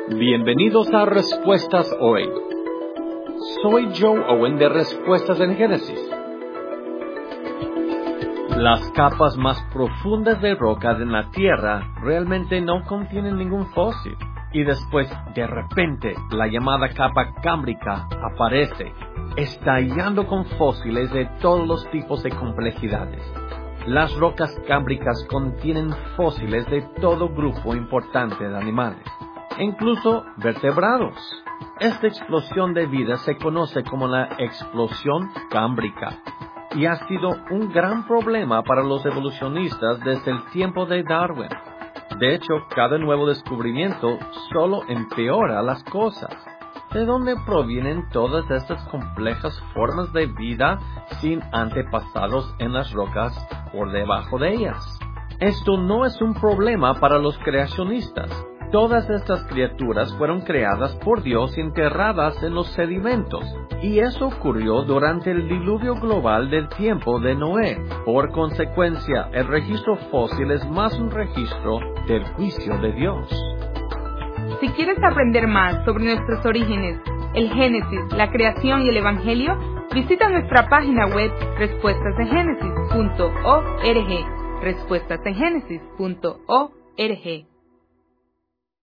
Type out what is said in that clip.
Bienvenidos a Respuestas Hoy. Soy Joe Owen de Respuestas en Génesis. Las capas más profundas de roca en la Tierra realmente no contienen ningún fósil. Y después, de repente, la llamada capa cámbrica aparece, estallando con fósiles de todos los tipos de complejidades. Las rocas cámbricas contienen fósiles de todo grupo importante de animales, incluso vertebrados. Esta explosión de vida se conoce como la explosión cámbrica y ha sido un gran problema para los evolucionistas desde el tiempo de Darwin. De hecho, cada nuevo descubrimiento solo empeora las cosas. ¿De dónde provienen todas estas complejas formas de vida sin antepasados en las rocas por debajo de ellas? Esto no es un problema para los creacionistas. Todas estas criaturas fueron creadas por Dios y enterradas en los sedimentos, y eso ocurrió durante el diluvio global del tiempo de Noé. Por consecuencia, el registro fósil es más un registro del juicio de Dios. Si quieres aprender más sobre nuestros orígenes, el Génesis, la creación y el Evangelio, visita nuestra página web respuestasengenesis.org. respuestasengenesis.org